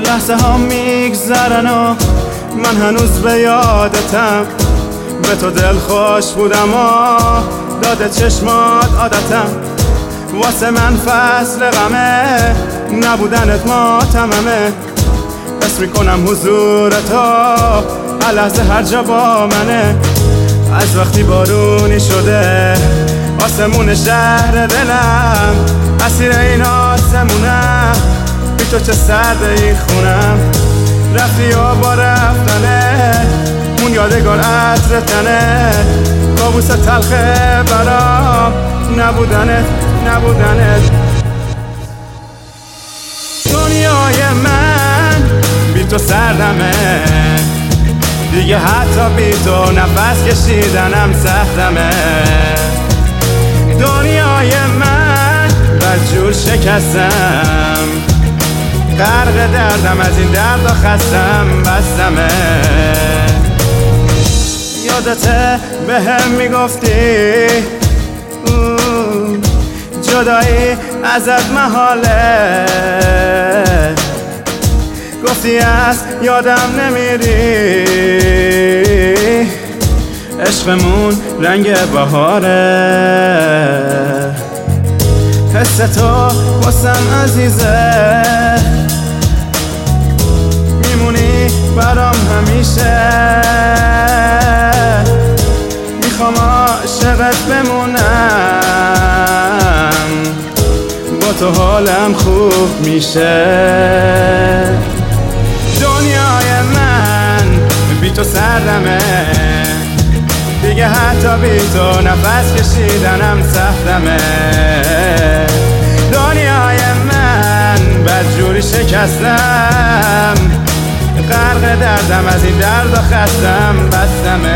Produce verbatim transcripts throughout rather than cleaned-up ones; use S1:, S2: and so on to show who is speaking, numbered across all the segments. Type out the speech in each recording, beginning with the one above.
S1: لحظه ها میگذرن و من هنوز به یادتم. به تو دل خوش بودم و داده چشمات عادتم. واسه من فصل غمه نبودنت ماتممه. حس میکنم حضور تو هر لحظه هر جا با منه. از وقتی بارونی شده آسمون شهر دلم، اسیر این آسمونم، بی تو چه سرده ای خونم. رفتی و با رفتنه مون یادگار عطر تنه. کابوس تلخه برام نبودنت نبودنت. دنیای من بی تو سردمه دیگه، حتی بی تو نفس کشیدنم سختمه. دنیای من بدجور شکستم، غرق دردم، از این درد و خستم بستمه. یادته به هم میگفتی جدایی ازت محاله، گفتی از یادم نمیری، عشقمون رنگ بهاره. حس تو واسم عزیزه، میمونی برام همیشه. میخوام عاشقت بمونم، با تو حالم خوب میشه. دنیای من بی تو سردمه دیگه، حتی بی تو نفس کشیدنم سختمه. دنیای من بدجوری شکستم، غرق دردم، از این درد و خستم بستمه.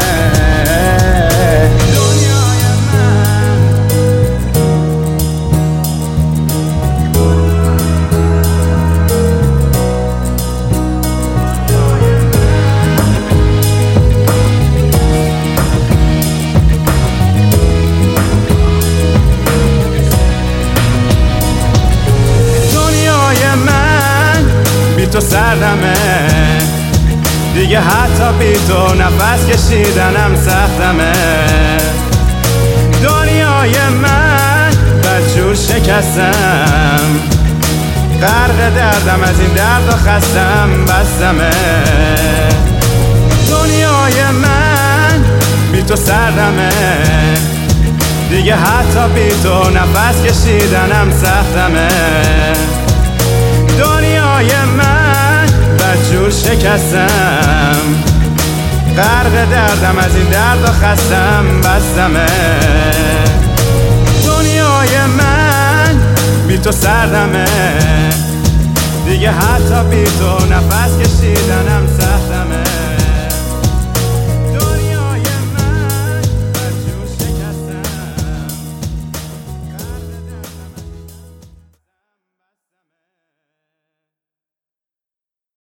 S1: تو سردمه دیگه، حتی بی تو نفس کشیدنم سختمه. دنیای من بدجور شکستم، غرق دردم، از این درد و خستم بستمه. دنیای من بی تو سردمه دیگه، حتی بی تو نفس کشیدنم سختمه. دنیای من بدجور شکستم، غرق دردم، از این درد و خستم بستمه. دنیای من بی تو سردمه دیگه، حتی بی تو نفس کشیدنم سختمه.